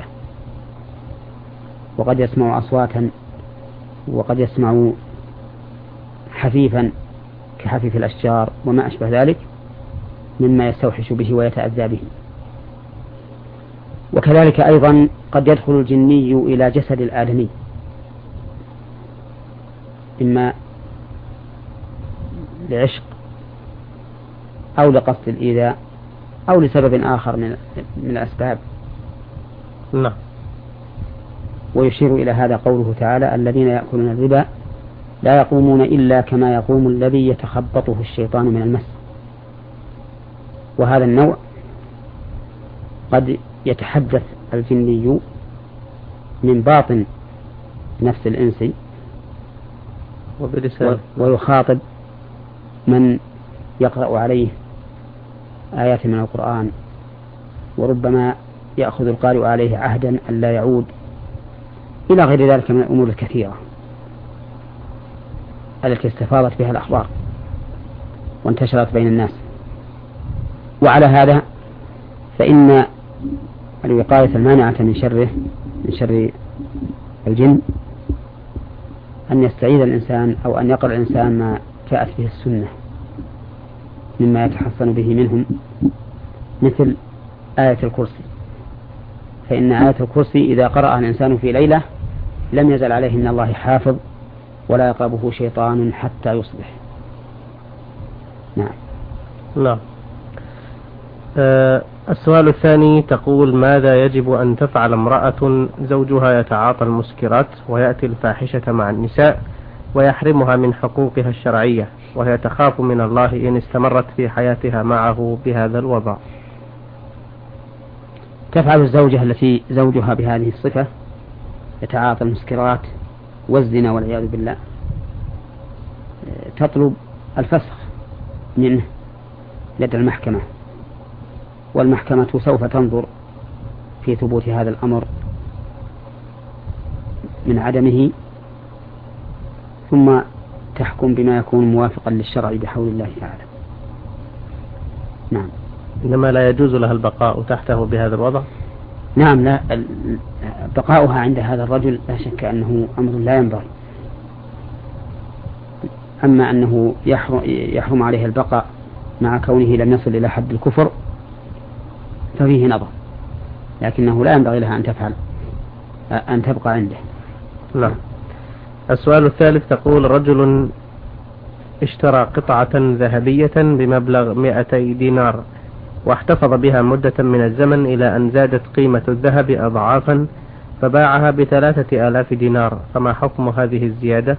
وقد يسمع أصواتا، وقد يسمع حفيفا كحفيف الأشجار وما أشبه ذلك مما يستوحش به ويتأذى به. وكذلك أيضا قد يدخل الجني إلى جسد الآدمي، إما لعشق أو لقصد الإيذاء أو لسبب آخر من الأسباب. نعم. ويشير إلى هذا قوله تعالى: الذين يأكلون الربا لا يقومون إلا كما يقوم الذي يتخبطه الشيطان من المس. وهذا النوع قد يتحدث الجني من باطن نفس الإنسي ويخاطب من يقرأ عليه آيات من القرآن، وربما يأخذ القارئ عليه عهدا ألا يعود، إلى غير ذلك من الأمور الكثيرة التي استفاضت بها الأخبار وانتشرت بين الناس. وعلى هذا فإن الوقاية المانعة من شر الجن أن يستعيذ الإنسان أو أن يقرأ الإنسان ما جاءت به السنة مما يتحصن به منهم، مثل آية الكرسي، فإن آية الكرسي إذا قرأها الإنسان في ليلة لم يزل عليه من الله حافظ ولا يقربه شيطان حتى يصبح. نعم. السؤال الثاني تقول: ماذا يجب أن تفعل امرأة زوجها يتعاطى المسكرات ويأتي الفاحشة مع النساء ويحرمها من حقوقها الشرعية، وهي تخاف من الله إن استمرت في حياتها معه بهذا الوضع؟ تفعل الزوجة التي زوجها بهذه الصفة يتعاطى المسكرات والزنا والعياذ بالله تطلب الفسخ منه لدى المحكمة، والمحكمة سوف تنظر في ثبوت هذا الأمر من عدمه، ثم تحكم بما يكون موافقا للشرع بحول الله تعالى. نعم. إنما لا يجوز لها البقاء تحته بهذا الوضع؟ نعم، لا، بقاؤها عند هذا الرجل لا شك أنه أمر لا ينبغي. أما أنه يحرم عليه البقاء مع كونه لم يصل إلى حد الكفر ففيه نظر، لكنه لا ينبغي لها أن تبقى عنده. نعم. السؤال الثالث تقول: رجل اشترى قطعة ذهبية بمبلغ 200 دينار واحتفظ بها مدة من الزمن إلى أن زادت قيمة الذهب أضعافا فباعها ب3000 دينار، فما حكم هذه الزيادة؟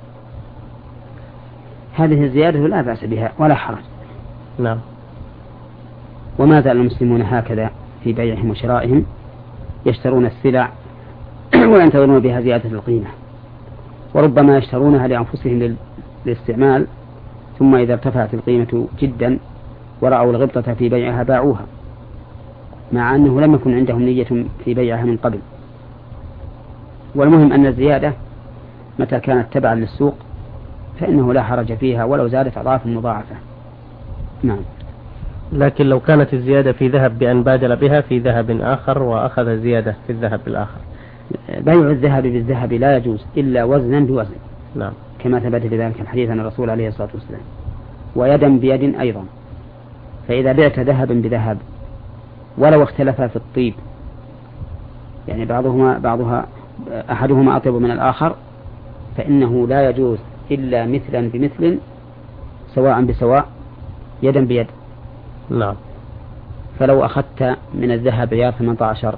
هذه الزيادة لا بأس بها ولا حرج. نعم. وما زال المسلمون هكذا في بيعهم وشرائهم، يشترون السلع وينتظرون بها زيادة القيمة، وربما يشترونها لأنفسهم للاستعمال، ثم إذا ارتفعت القيمة جدا ورأوا الغبطة في بيعها باعوها، مع أنه لم يكن عندهم نية في بيعها من قبل. والمهم أن الزيادة متى كانت تبعا للسوق فإنه لا حرج فيها ولو زادت أضعاف مضاعفة. نعم. لكن لو كانت الزيادة في ذهب بأن بادل بها في ذهب آخر وأخذ زيادة في الذهب الآخر؟ بيع الذهب بالذهب لا يجوز إلا وزنا بوزن. نعم. كما ثبت في ذلك الحديث عن الرسول عليه الصلاة والسلام، ويدا بيد أيضا. فإذا بعت ذهبا بذهب ولو اختلفا في الطيب، يعني أحدهما أطيب من الآخر، فإنه لا يجوز إلا مثلا بمثل سواء بسواء يدا بيد. نعم. فلو أخذت من الذهب عيار 18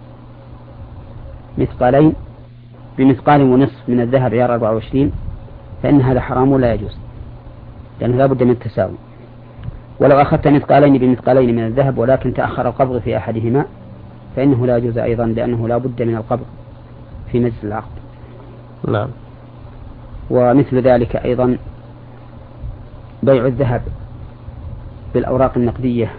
مثقالين بمثقال ونصف من الذهب عيار 24 فإن هذا حرام ولا يجوز، لأنه لا بد من التساوي. ولو أخذت مثقالين بمثقالين من الذهب ولكن تأخر القبض في أحدهما فإنه لا يجوز أيضا، لأنه لا بد من القبض في مجلس العقد. نعم. ومثل ذلك أيضا بيع الذهب بالأوراق النقدية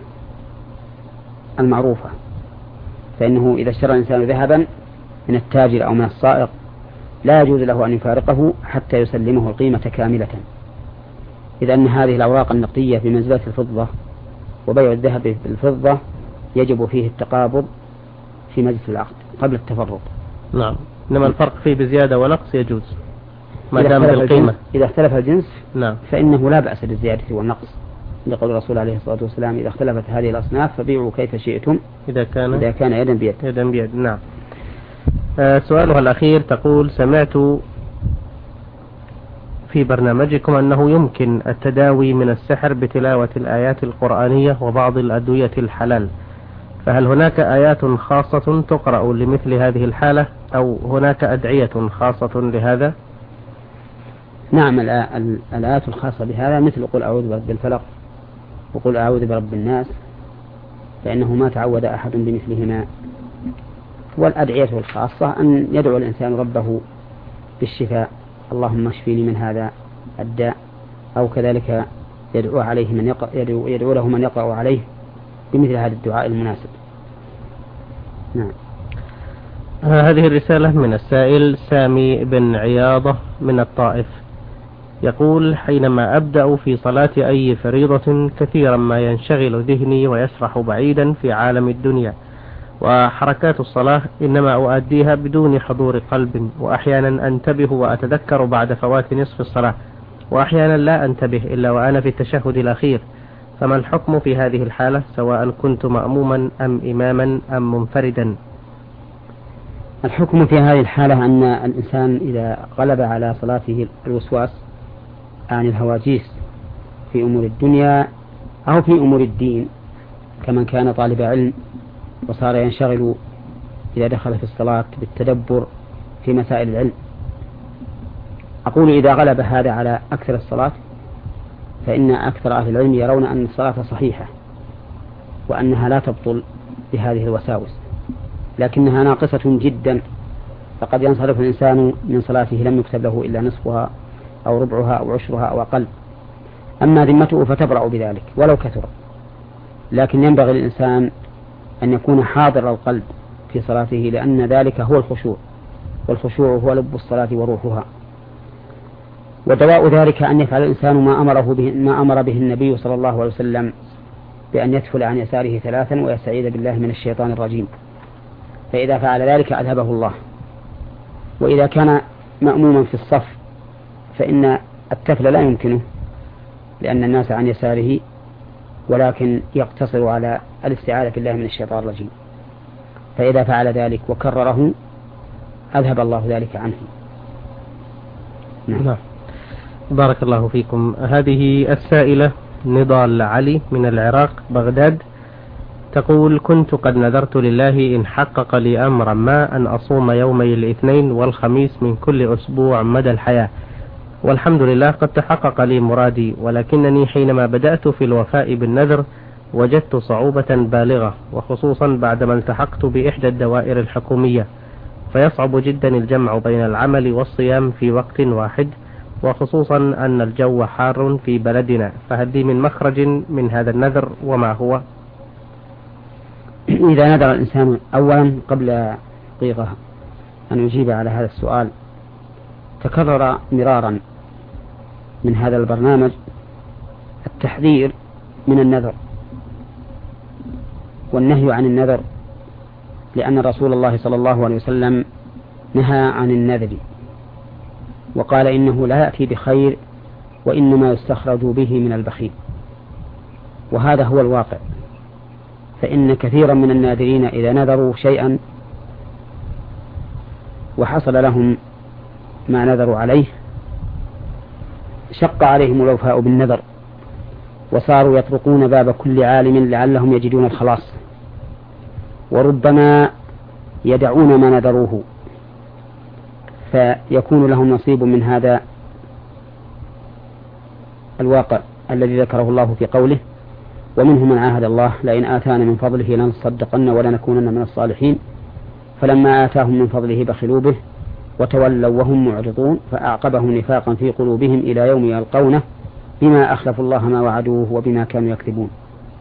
المعروفة، فإنه إذا اشترى الإنسان ذهبا من التاجر أو من السائق لا يجوز له أن يفارقه حتى يسلمه القيمة كاملة، إذ أن هذه الأوراق النقدية بمنزلة الفضة، وبيع الذهب بالفضة يجب فيه التقابض في مجلس العقد قبل التفرق. نعم، إنما الفرق فيه بزيادة ونقص يجوز ما دام بالقيمة. إذا اختلف الجنس نعم. فإنه لا بأس بالزيادة والنقص، لقول الرسول عليه الصلاة والسلام: إذا اختلفت هذه الأصناف فبيعوا كيف شئتم إذا كان يدا بيد. يدا بيد. نعم. سؤالها الأخير تقول: سمعت في برنامجكم أنه يمكن التداوي من السحر بتلاوة الآيات القرآنية وبعض الأدوية الحلال، فهل هناك آيات خاصة تقرأ لمثل هذه الحالة أو هناك أدعية خاصة لهذا؟ نعم، الآيات الخاصة بهذا مثل قل أعوذ برب الفلق وقل أعوذ برب الناس، فإنه ما تعود أحد بمثلهما. والأدعية الخاصة أن يدعو الإنسان ربه بالشفاء: اللهم اشفيني من هذا الداء، أو كذلك يدعو له من يقرأ عليه بمثل هذا الدعاء المناسب. نعم. هذه الرسالة من السائل سامي بن عياضة من الطائف، يقول: حينما أبدأ في صلاة أي فريضة كثيرا ما ينشغل ذهني ويسرح بعيدا في عالم الدنيا، وحركات الصلاة إنما أؤديها بدون حضور قلب، وأحيانا أنتبه وأتذكر بعد فوات نصف الصلاة، وأحيانا لا أنتبه إلا وأنا في التشهد الأخير، فما الحكم في هذه الحالة سواء كنت مأموما أم إماما أم منفردا؟ الحكم في هذه الحالة أن الإنسان إذا غلب على صلاته الوسواس عن الهواجيس في أمور الدنيا أو في أمور الدين، كمن كان طالب علم وصار ينشغل إذا دخل في الصلاة بالتدبر في مسائل العلم، أقول إذا غلب هذا على أكثر الصلاة فإن أكثر أهل العلم يرون أن الصلاة صحيحة وأنها لا تبطل بهذه الوساوس، لكنها ناقصة جدا، فقد ينصرف الإنسان من صلاته لم يكتب له إلا نصفها أو ربعها أو عشرها أو أقل، أما ذمته فتبرأ بذلك ولو كثر. لكن ينبغي للإنسان أن يكون حاضر القلب في صلاته، لأن ذلك هو الخشوع، والخشوع هو لب الصلاة وروحها. ودواء ذلك أن يفعل الإنسان ما أمر به النبي صلى الله عليه وسلم، بأن يدخل عن يساره 3 ويستعيذ بالله من الشيطان الرجيم، فإذا فعل ذلك أذهبه الله. وإذا كان مأموما في الصف فإن التفل لا يمكنه لأن الناس عن يساره، ولكن يقتصر على الاستعاذة بالله من الشيطان الرجيم، فإذا فعل ذلك وكرره أذهب الله ذلك عنه. نعم. بارك الله فيكم. هذه السائلة نضال علي من العراق بغداد تقول: كنت قد نذرت لله إن حقق لي أمرا ما أن أصوم يومي الاثنين والخميس من كل أسبوع مدى الحياة، والحمد لله قد تحقق لي مرادي، ولكنني حينما بدأت في الوفاء بالنذر وجدت صعوبة بالغة، وخصوصا بعدما التحقت بإحدى الدوائر الحكومية، فيصعب جدا الجمع بين العمل والصيام في وقت واحد، وخصوصا أن الجو حار في بلدنا، فهل لي من مخرج من هذا النذر وما هو؟ إذا نذر الإنسان أولا قبل دقيقة أن يجيب على هذا السؤال، تكرر مرارا من هذا البرنامج التحذير من النذر والنهي عن النذر، لأن رسول الله صلى الله عليه وسلم نهى عن النذر وقال إنه لا يأتي بخير وإنما يستخرج به من البخيل، وهذا هو الواقع. فإن كثيرا من الناذرين إذا نذروا شيئا وحصل لهم ما نذروا عليه شق عليهم الوفاء بالنذر، وصاروا يطرقون باب كل عالم لعلهم يجدون الخلاص، وربما يدعون ما نذروه، فيكون لهم نصيب من هذا الواقع الذي ذكره الله في قوله: ومنهم من عاهد الله لئن آتانا من فضله لنصدقن ولنكونن من الصالحين، فلما آتاهم من فضله بخلوا به وتولوا وهم معرضون، فأعقبهم نفاقا في قلوبهم إلى يوم يلقونه بما أخلفوا الله ما وعدوه وبما كانوا يكذبون.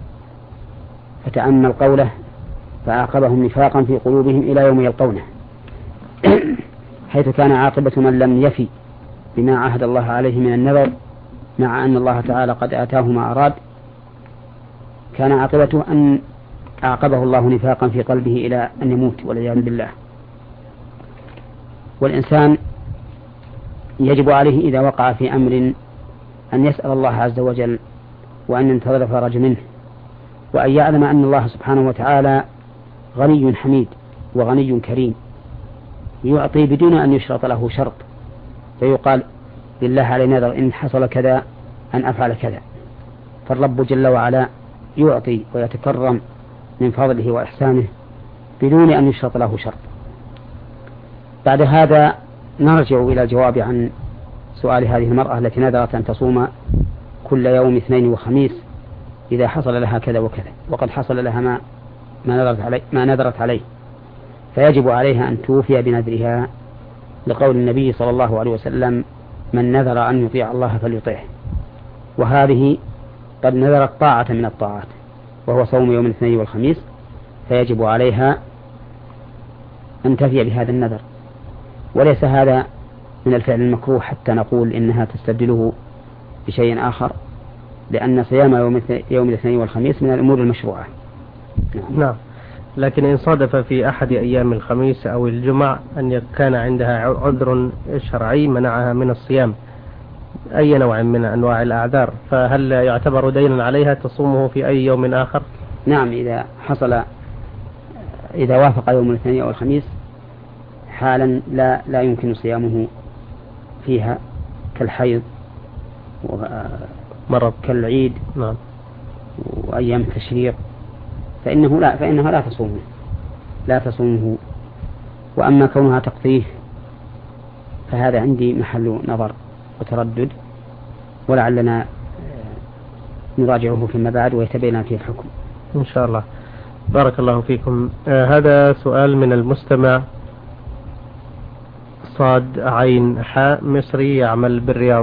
فتأمل قوله: فأعقبهم نفاقا في قلوبهم إلى يوم يلقونه. حيث كان عاقبة من لم يفي بما عهد الله عليه من النذر مع أن الله تعالى قد آتاه ما أراد، كان عاقبته أن أعقبه الله نفاقا في قلبه إلى أن يموت والعياذ بالله. والإنسان يجب عليه إذا وقع في أمر أن يسأل الله عز وجل وأن ينتظر فرج منه، وأن يعلم أن الله سبحانه وتعالى غني حميد وغني كريم، يعطي بدون أن يشرط له شرط، فيقال لله علي نذر إن حصل كذا أن أفعل كذا، فالرب جل وعلا يعطي ويتكرم من فضله وإحسانه بدون أن يشرط له شرط. بعد هذا نرجع إلى الجواب عن سؤال هذه المرأة التي نذرت أن تصوم كل يوم اثنين وخميس إذا حصل لها كذا وكذا، وقد حصل لها ما نذرت عليه، فيجب عليها أن توفي بنذرها، لقول النبي صلى الله عليه وسلم: من نذر أن يطيع الله فليطيعه. وهذه قد نذرت طاعة من الطاعات وهو صوم يوم الاثنين والخميس، فيجب عليها أن تفي بهذا النذر، وليس هذا من الفعل المكروه حتى نقول إنها تستبدله بشيء آخر، لأن صيام يوم الاثنين والخميس من الأمور المشروعة. نعم. لكن إن صادف في أحد أيام الخميس أو الجمعة أن كان عندها عذر شرعي منعها من الصيام، أي نوع من أنواع الأعذار، فهل يعتبر دينا عليها تصومه في أي يوم آخر؟ نعم، إذا وافق يوم الاثنين أو الخميس حالا لا يمكن صيامه فيها، كالحيض ومرض كالعيد، نعم، وأيام التشريق، فإنها لا تصومه. وأما كونها تقضيه فهذا عندي محل نظر وتردد، ولعلنا نراجعه فيما بعد ويتبين فيه الحكم إن شاء الله. بارك الله فيكم. هذا سؤال من المستمع صاد عين حاء مصري يعمل بالرياض،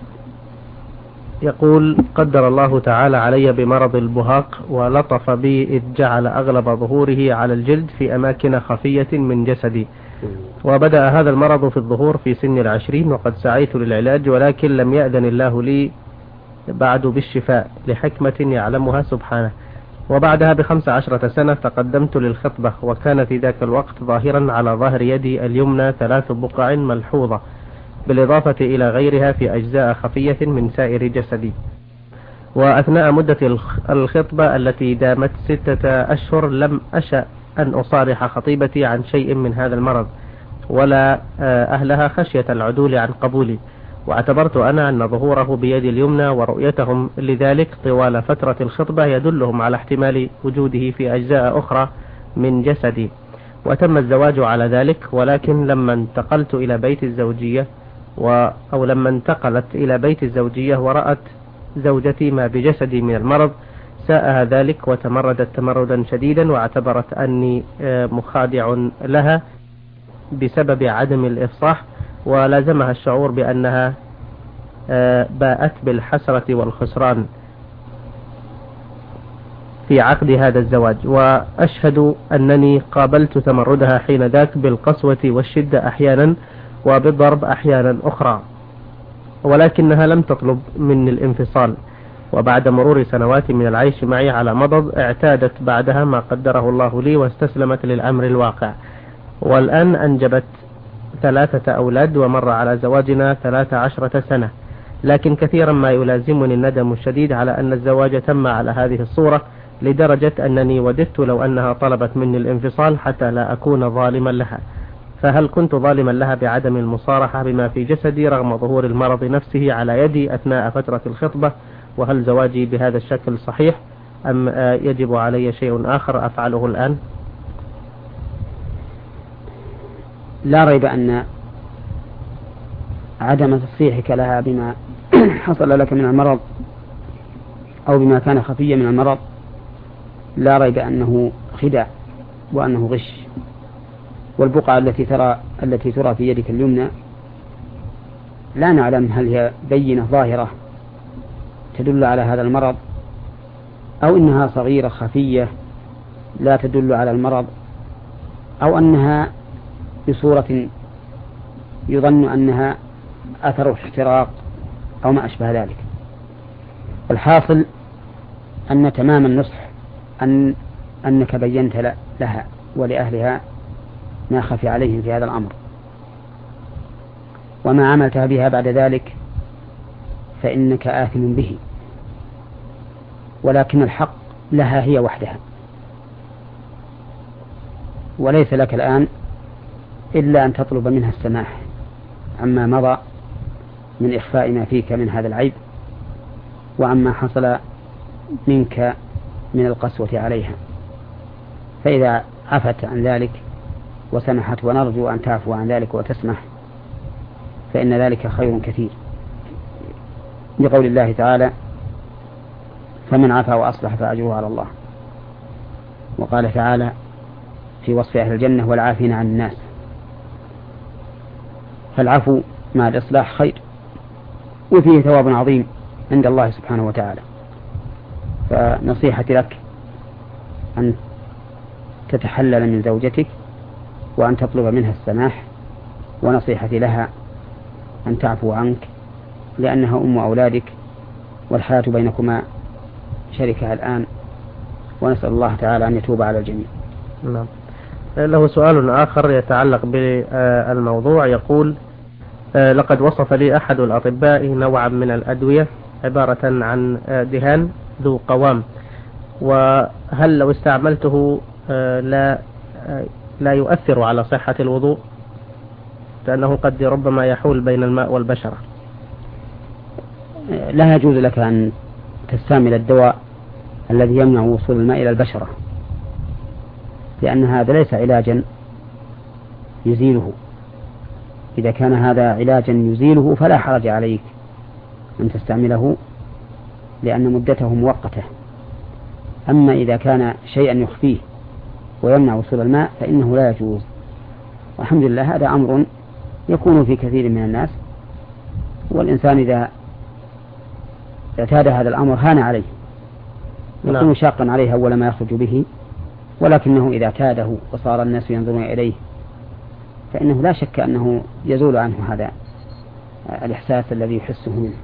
يقول: قدر الله تعالى علي بمرض البهاق ولطف بي إذ جعل أغلب ظهوره على الجلد في أماكن خفية من جسدي، وبدأ هذا المرض في الظهور في سن 20، وقد سعيت للعلاج ولكن لم يأذن الله لي بعد بالشفاء لحكمة يعلمها سبحانه. وبعدها ب15 سنة تقدمت للخطبة، وكان في ذاك الوقت ظاهرا على ظهر يدي اليمنى 3 بقع ملحوظة بالإضافة إلى غيرها في أجزاء خفية من سائر جسدي. وأثناء مدة الخطبة التي دامت 6 أشهر لم أشأ أن أصارح خطيبتي عن شيء من هذا المرض ولا أهلها خشية العدول عن قبولي، واعتبرت أنا أن ظهوره بيدي اليمنى ورؤيتهم لذلك طوال فترة الخطبة يدلهم على احتمال وجوده في أجزاء أخرى من جسدي، وتم الزواج على ذلك. ولكن لما انتقلت إلى بيت الزوجية لما انتقلت إلى بيت الزوجية ورأت زوجتي ما بجسدي من المرض ساءها ذلك وتمردت تمردا شديدا، واعتبرت أني مخادع لها بسبب عدم الإفصاح، ولازمها الشعور بأنها باءت بالحسرة والخسران في عقد هذا الزواج. وأشهد أنني قابلت تمردها حين ذاك بالقسوة والشدة أحيانا وبالضرب أحيانا أخرى، ولكنها لم تطلب مني الانفصال. وبعد مرور سنوات من العيش معي على مضض اعتادت بعدها ما قدره الله لي واستسلمت للأمر الواقع، والآن أنجبت 3 أولاد ومر على زواجنا 13 سنة، لكن كثيرا ما يلازمني الندم الشديد على أن الزواج تم على هذه الصورة، لدرجة أنني وددت لو أنها طلبت مني الانفصال حتى لا أكون ظالما لها. فهل كنت ظالما لها بعدم المصارحة بما في جسدي رغم ظهور المرض نفسه على يدي أثناء فترة الخطبة؟ وهل زواجي بهذا الشكل صحيح أم يجب علي شيء آخر أفعله الآن؟ لا ريب أن عدم تصريحك لها بما حصل لك من المرض أو بما كان خفيا من المرض لا ريب أنه خداع وأنه غش. والبقعة التي ترى في يدك اليمنى لا نعلم هل هي بينة ظاهرة تدل على هذا المرض أو إنها صغيرة خفية لا تدل على المرض، أو أنها بصورة يظن أنها أثر احتراق أو ما أشبه ذلك. الحاصل أن تمام النصح أنك بينت لها ولأهلها ما خفي عليهم في هذا الأمر، وما عملتها بها بعد ذلك فإنك آثم به، ولكن الحق لها هي وحدها، وليس لك الآن إلا أن تطلب منها السماح عما مضى من إخفاء ما فيك من هذا العيب، وعما حصل منك من القسوة عليها. فإذا عفت عن ذلك وسمحت، ونرجو أن تعفو عن ذلك وتسمح، فإن ذلك خير كثير، لقول الله تعالى: فمن عفا وأصلح فأجره على الله. وقال تعالى في وصف أهل الجنة: والعافين عن الناس. فالعفو مع الإصلاح خير، وفيه ثواب عظيم عند الله سبحانه وتعالى. فنصيحتي لك أن تتحلل من زوجتك وأن تطلب منها السماح، ونصيحتي لها أن تعفو عنك، لأنها أم أولادك، والحياة بينكما شركة الآن، ونسأل الله تعالى أن يتوب على الجميع. نعم. له سؤال آخر يتعلق بالموضوع، يقول: لقد وصف لي أحد الأطباء نوعا من الأدوية عبارة عن دهان ذو قوام، وهل لو استعملته لا يؤثر على صحة الوضوء، لأنه قد ربما يحول بين الماء والبشرة؟ لا يجوز لك أن تستعمل الدواء الذي يمنع وصول الماء إلى البشرة، لأن هذا ليس علاجا يزيله. إذا كان هذا علاجا يزيله فلا حرج عليك أن تستعمله، لأن مدته مؤقتة. أما إذا كان شيئا يخفيه ويمنع وصول الماء فإنه لا يجوز. والحمد لله هذا أمر يكون في كثير من الناس، والإنسان إذا اعتاد هذا الأمر هان عليه، يكون شاقا عليه أول ما يخرج به، ولكنه إذا اعتاده وصار الناس ينظرون إليه فإنه لا شك أنه يزول عنه هذا الإحساس الذي يحسه منه.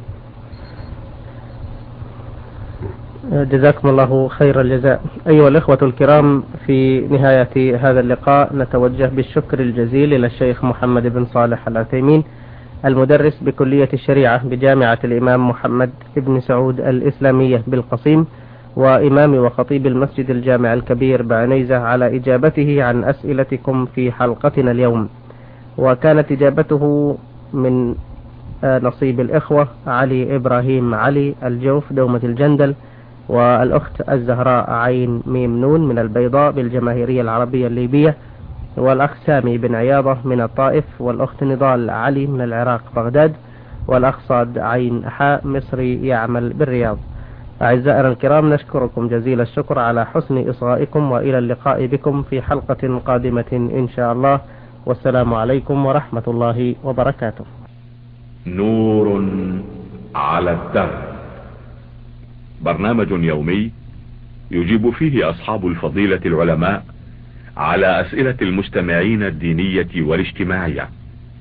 جزاكم الله خير الجزاء. أيها الإخوة الكرام، في نهاية هذا اللقاء نتوجه بالشكر الجزيل إلى الشيخ محمد بن صالح العثيمين، المدرس بكلية الشريعة بجامعة الإمام محمد بن سعود الإسلامية بالقصيم، وإمام وخطيب المسجد الجامع الكبير بعنيزة، على إجابته عن أسئلتكم في حلقتنا اليوم. وكانت إجابته من نصيب الإخوة علي إبراهيم علي الجوف دومة الجندل، والأخت الزهراء عين ميم نون من البيضاء بالجماهيرية العربية الليبية، والأخ سامي بن عياضة من الطائف، والأخت نضال علي من العراق بغداد، والأخ صاد عين حاء مصري يعمل بالرياض. أعزائنا الكرام، نشكركم جزيل الشكر على حسن إصغائكم، وإلى اللقاء بكم في حلقة قادمة إن شاء الله، والسلام عليكم ورحمة الله وبركاته. نور على الدرب، برنامج يومي يجيب فيه أصحاب الفضيلة العلماء على أسئلة المستمعين الدينية والاجتماعية.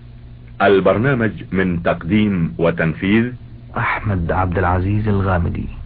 البرنامج من تقديم وتنفيذ أحمد عبد العزيز الغامدي.